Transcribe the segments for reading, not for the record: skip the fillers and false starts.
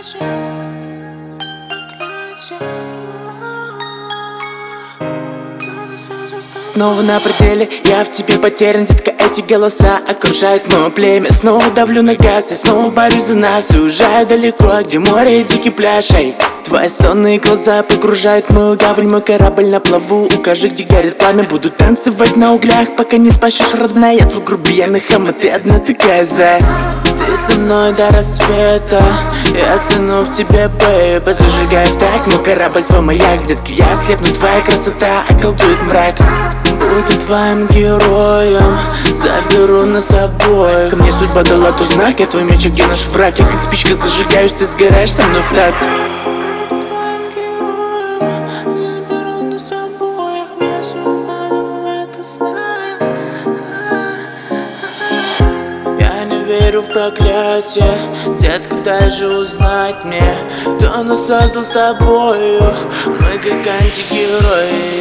Снова на пределе, я в тебе потерян, детка, эти голоса окружают мое племя. Снова давлю на газ, я снова борюсь за нас и уезжаю далеко, где море и дикий пляж. Эй, твои сонные глаза погружают мою гавань, мой корабль на плаву. Укажи, где горит пламя, буду танцевать на углях, пока не спасешь, родная. Я твой грубиян хам, а ты одна такая зая. Ты со мной до рассвета, я тону в тебе, бэйба. Зажигаю в так, мой корабль твой маяк, детка, я слепну, твоя красота околдует мрак. Буду твоим героем, заберу нас обоих. Ко мне судьба дала тот знак, я твой меч, а где наш враг? Я как спичка зажигаюсь, ты сгораешь со мной в такт. Верю в проклятие, детка, дай же узнать мне, кто нас создал с тобою. Мы как антигерои.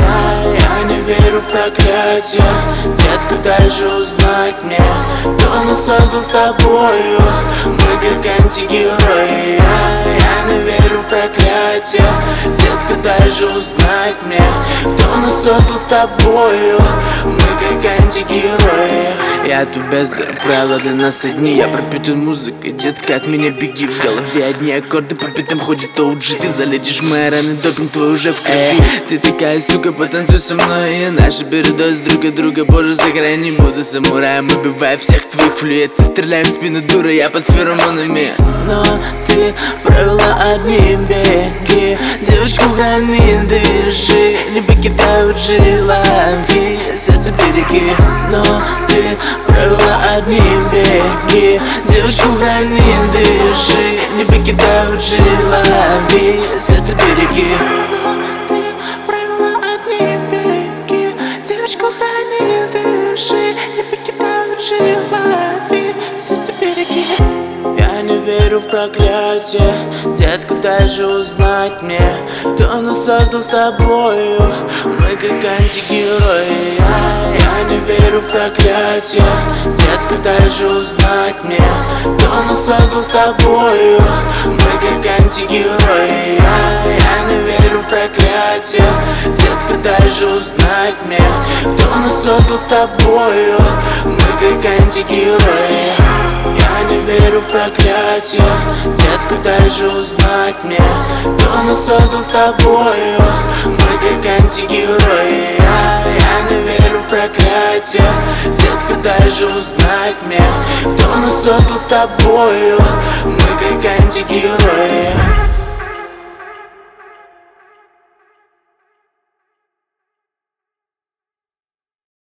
Я не верю в проклятие, детка, дай же узнать мне, кто нас создал с тобою. Мы как антигерои. Я не верю в проклятие, детка, дай же узнать мне, кто нас создал с тобою. Мы как антигерои. Я тут бездарь, правила для нас одни. Я пропитан музыкой, детка, от меня беги. В голове одни аккорды, по пятам ходит OG. Ты залетишь мои раны, допинг твой уже в крови. Ты такая сука, потанцуй со мной. И наши передоз друг от друга, боже сохрани. Буду самураем, убивая всех твоих флюет. Ты стреляй в спину, дура, я под феромонами. Но ты правила одни, беги. Девочку храни, дыши. Не покидай, учи, лови, сердце береги. Но ты правила одни, беги. Девочку храни, дыши. Не покидай, учи, лови, сердце береги. Ты правила одни, беги. Девочку храни, дыши. Не покидай, учи, лови, сердце береги. Я не верю в проклятие, детка, дай же узнать мне, кто нас создал с тобою. Мы как антигерои. Я не верю в проклятие, детка, дай же узнать мне, кто нас создал с тобою. Мы как антигерои. Я не верю в проклятие, детка, дай же узнать мне, кто нас создал с тобою. Мы как антигерои. Я не верю в проклятие, детка, дай же узнать мне, кто нас создал с тобою. Мы как антигерои. Я не верю в проклятие, детка, дай же узнать мне, кто нас создал с тобою. Мы как антигерои.